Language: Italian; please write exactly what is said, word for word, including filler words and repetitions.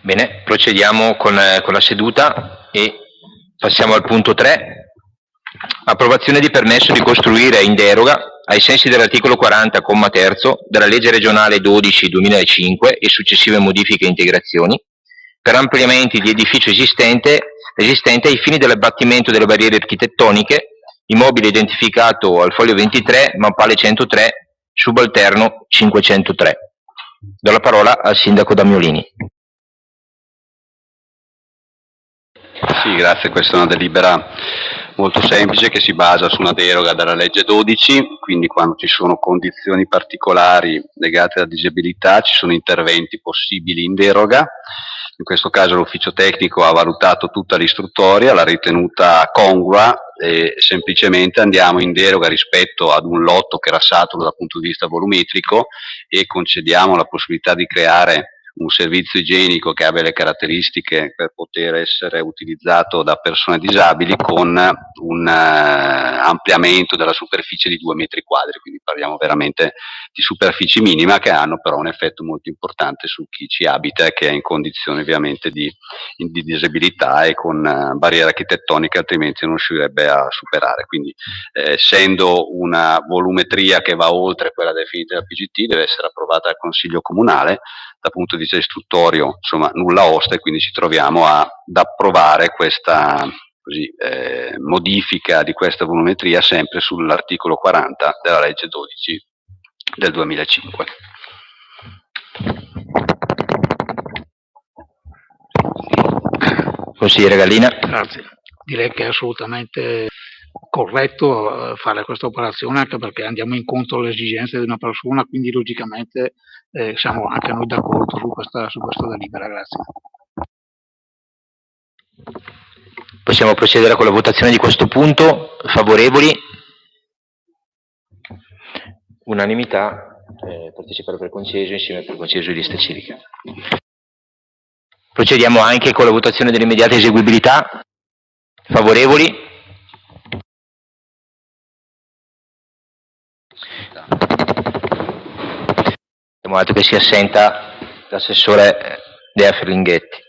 Bene, procediamo con, eh, con la seduta e passiamo al punto tre. Approvazione di permesso di costruire in deroga, ai sensi dell'articolo quaranta, comma terzo, della legge regionale dodici duemilacinque e successive modifiche e integrazioni, per ampliamenti di edificio esistente, esistente ai fini dell'abbattimento delle barriere architettoniche, immobile identificato al foglio ventitré, mappale centotré, subalterno cinquecentotré. Do la parola al sindaco Damiolini. Sì, grazie. Questa è una delibera molto semplice che si basa su una deroga dalla legge dodici, quindi quando ci sono condizioni particolari legate alla disabilità ci sono interventi possibili in deroga. In questo caso l'ufficio tecnico ha valutato tutta l'istruttoria, l'ha ritenuta congrua e semplicemente andiamo in deroga rispetto ad un lotto che era saturo dal punto di vista volumetrico e concediamo la possibilità di creare un servizio igienico che abbia le caratteristiche per poter essere utilizzato da persone disabili con un uh, ampliamento della superficie di due metri quadri, quindi parliamo veramente di superfici minima che hanno però un effetto molto importante su chi ci abita e che è in condizioni ovviamente di, di disabilità e con uh, barriere architettoniche altrimenti non riuscirebbe a superare. Quindi eh, essendo una volumetria che va oltre quella definita dal P G T deve essere approvata dal Consiglio Comunale. Dal punto di vista istruttorio, insomma, nulla osta e quindi ci troviamo a, ad approvare questa così, eh, modifica di questa volumetria sempre sull'articolo quaranta della legge dodici del duemilacinque. Consigliere Gallina. Grazie. Direi che è assolutamente corretto fare questa operazione anche perché andiamo incontro alle esigenze di una persona, quindi logicamente eh, siamo anche noi d'accordo su questa, su questa delibera. Grazie. Possiamo procedere con la votazione di questo punto. Favorevoli? Unanimità. Eh, partecipare per conceso insieme per conceso di lista civica. Procediamo anche con la votazione dell'immediata eseguibilità. Favorevoli? Abbiamo detto che si assenta l'assessore Dea Ferlinghetti.